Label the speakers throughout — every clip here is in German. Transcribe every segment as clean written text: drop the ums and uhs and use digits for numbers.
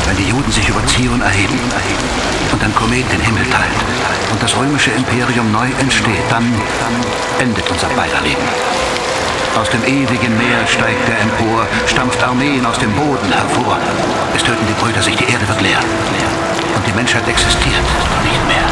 Speaker 1: Wenn die Juden sich über Zion erheben und ein Komet den Himmel teilt und das römische Imperium neu entsteht, dann endet unser beider Leben. Aus dem ewigen Meer steigt er empor, stampft Armeen aus dem Boden hervor. Es töten die Brüder sich, die Erde wird leer. Und die Menschheit existiert nicht mehr.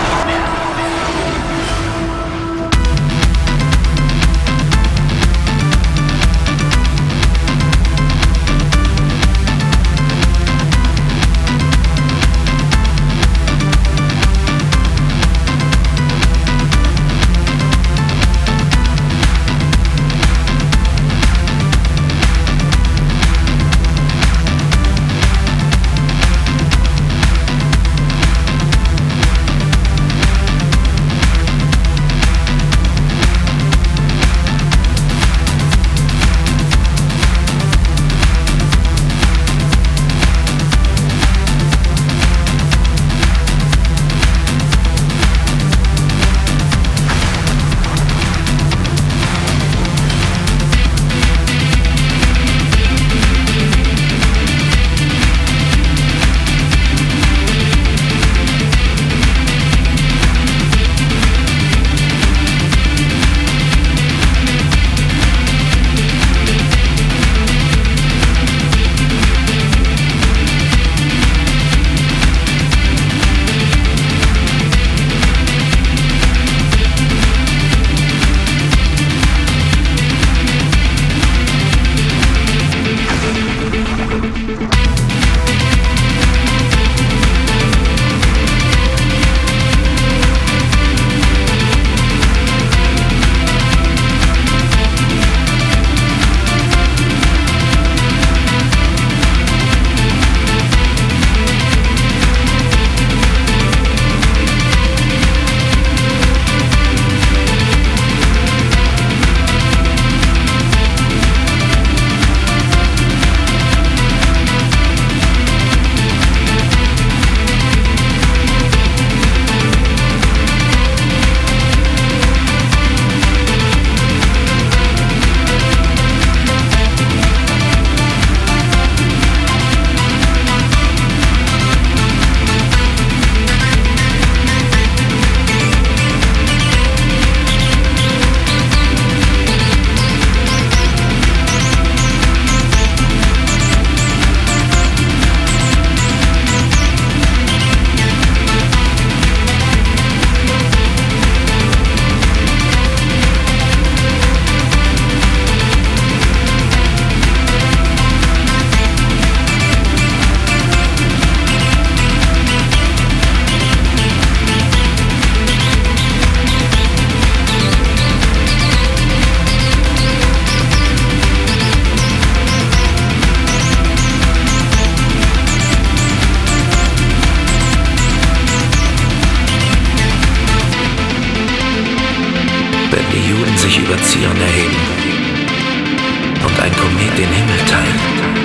Speaker 2: sich über Zion erheben und ein Komet den Himmel teilt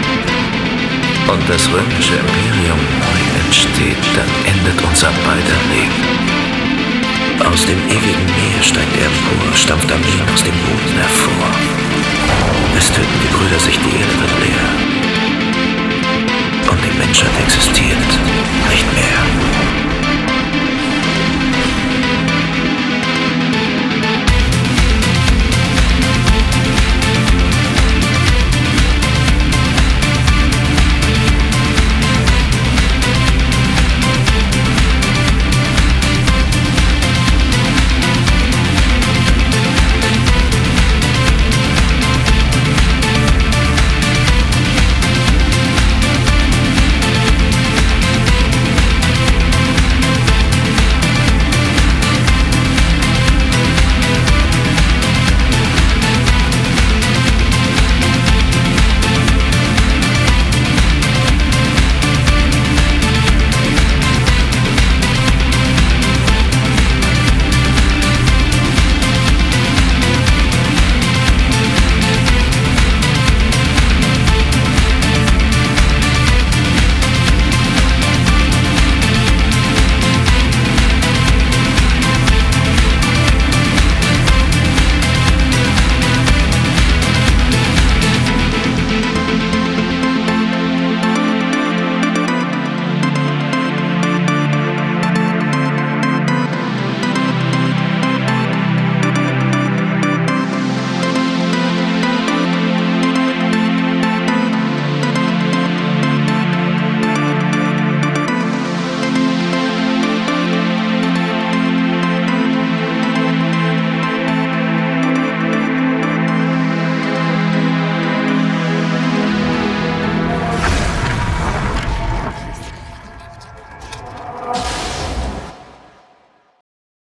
Speaker 2: und das römische Imperium neu entsteht, dann endet unser beider Leben. Aus dem ewigen Meer steigt er empor, stampft Armeen aus dem Boden hervor. Es töten die Brüder sich, die Erde wird leer.